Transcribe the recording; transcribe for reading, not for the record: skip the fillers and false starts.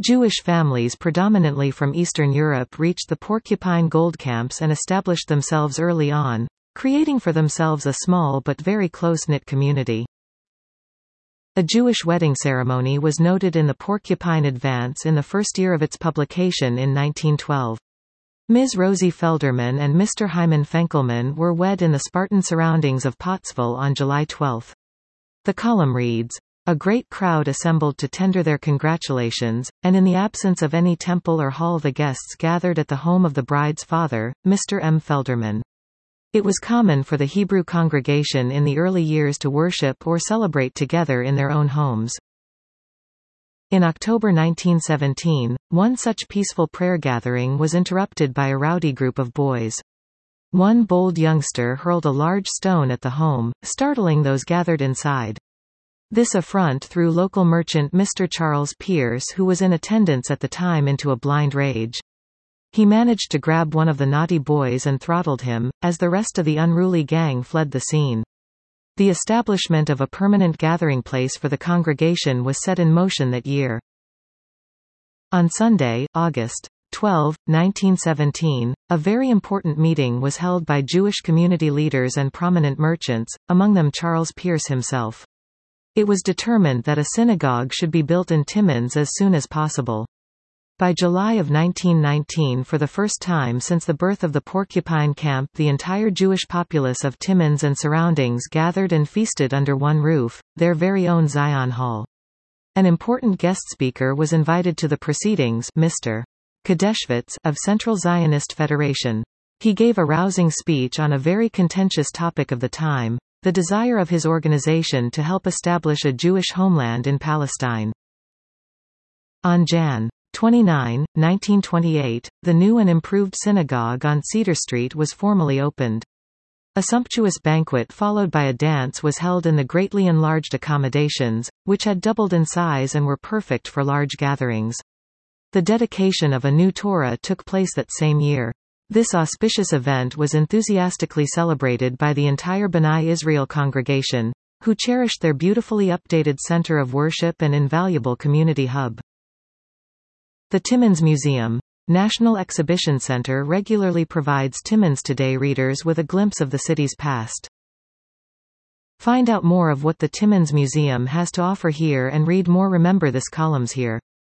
Jewish families predominantly from Eastern Europe reached the Porcupine Gold Camps and established themselves early on, creating for themselves a small but very close-knit community. A Jewish wedding ceremony was noted in the Porcupine Advance in the first year of its publication in 1912. Ms. Rosie Felderman and Mr. Hyman Fenkelman were wed in the Spartan surroundings of Pottsville on July 12. The column reads, "A great crowd assembled to tender their congratulations, and in the absence of any temple or hall the guests gathered at the home of the bride's father, Mr. M. Felderman. It was common for the Hebrew congregation in the early years to worship or celebrate together in their own homes." In October 1917, one such peaceful prayer gathering was interrupted by a rowdy group of boys. One bold youngster hurled a large stone at the home, startling those gathered inside. This affront threw local merchant Mr. Charles Pierce, who was in attendance at the time, into a blind rage. He managed to grab one of the naughty boys and throttled him, as the rest of the unruly gang fled the scene. The establishment of a permanent gathering place for the congregation was set in motion that year. On Sunday, August 12, 1917, a very important meeting was held by Jewish community leaders and prominent merchants, among them Charles Pierce himself. It was determined that a synagogue should be built in Timmins as soon as possible. By July of 1919, for the first time since the birth of the Porcupine Camp, the entire Jewish populace of Timmins and surroundings gathered and feasted under one roof, their very own Zion Hall. An important guest speaker was invited to the proceedings, Mr. Kadeshvitz of Central Zionist Federation. He gave a rousing speech on a very contentious topic of the time, the desire of his organization to help establish a Jewish homeland in Palestine. On Jan. 29, 1928, the new and improved synagogue on Cedar Street was formally opened. A sumptuous banquet followed by a dance was held in the greatly enlarged accommodations, which had doubled in size and were perfect for large gatherings. The dedication of a new Torah took place that same year. This auspicious event was enthusiastically celebrated by the entire B'nai Israel congregation, who cherished their beautifully updated center of worship and invaluable community hub. The Timmins Museum, National Exhibition Center, regularly provides Timmins Today readers with a glimpse of the city's past. Find out more of what the Timmins Museum has to offer here and read more. Remember this columns here.